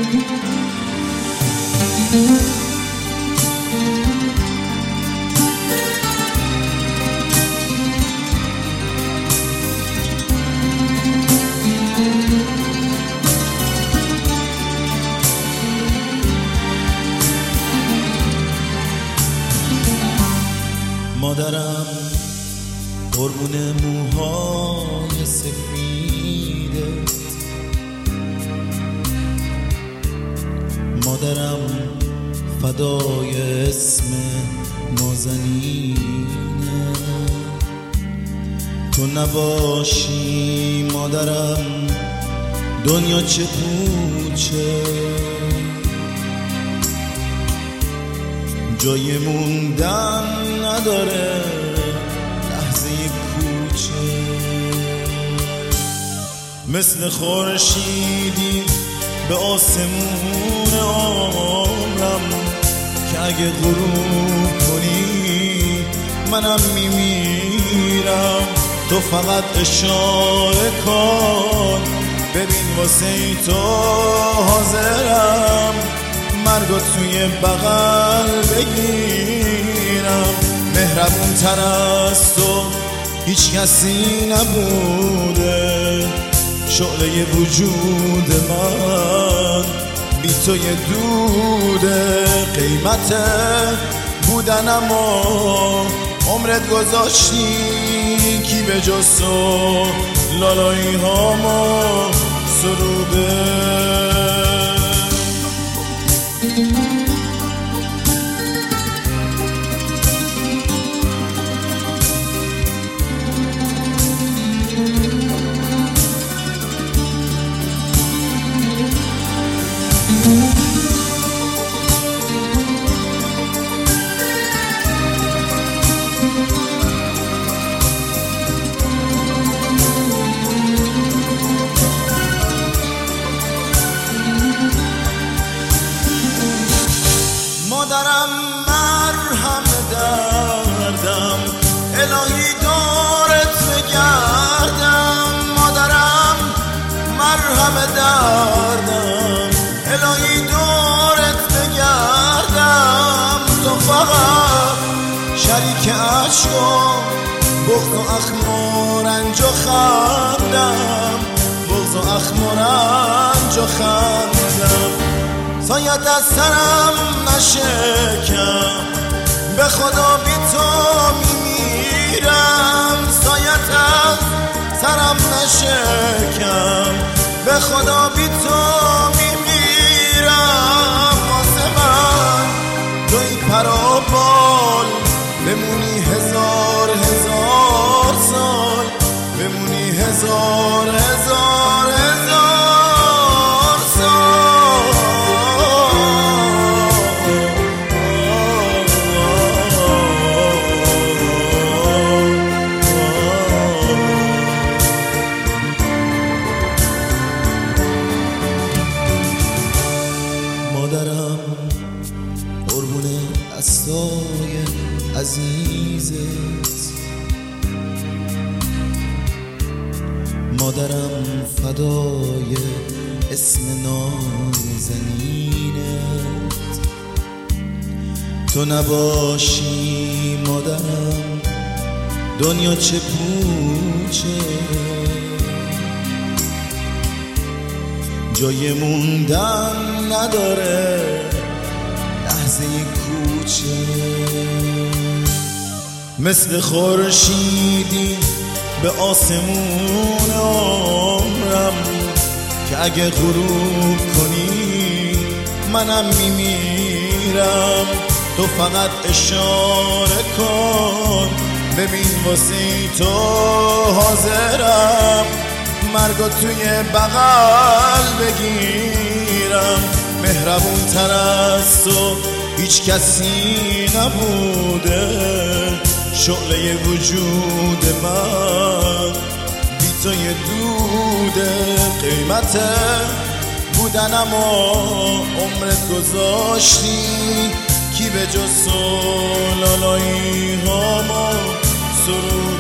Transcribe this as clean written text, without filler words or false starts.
مادرم قربون موهای سفیدت، مادرم فدای اسم نازنینه. تو نباشی مادرم دنیا چه پوچه، جای موندن نداره لحظه کوچه. مثل خورشیدی به آسمون عمرم که اگه غروب کنی منم میمیرم. تو فقط اشاره کن ببین واسه تو حاضرم مرگو توی بغل بگیرم. مهربون تر از تو هیچ کسی نبوده، شعله وجود من بی تو یه دوده. قیمت بودنم و عمرت گذاشتی کی به جز تو لالایی هامو سروده. مادرم مرهم دردم الهی دورت بگردم. مادرم مرهم دردم الهی دورت بگردم. تو فقط شریک عشق و بغض و اخم و رنج و خندم، بغض و اخم و رنج و خندم. سایت از سرم نشکم به خدا بی تو میمیرم. سایت از سرم نشکم به خدا بی تو میمیرم. واسه من توی پر و بال بمونی هزار هزار سال، بمونی هزار هزار هزار سال. مادرم قربون دستای عزیزت، مادرم فدای اسم نازنینت. تو نباشی مادرم دنیا چه پوچه، جای موندن نداره لحظه کوچه. مثل خورشیدی به آسمون عمرم که اگه غروب کنی منم میمیرم. تو فقط اشاره کن ببین واسه تو حاضرم مرگو توی بغل بگیرم. مهربون تر از تو هیچ کسی نبوده، شعله وجود من بی تو یه دوده. قیمت بودنم و عمرت گذاشتی کی به جز تو لالایی هامو سرود.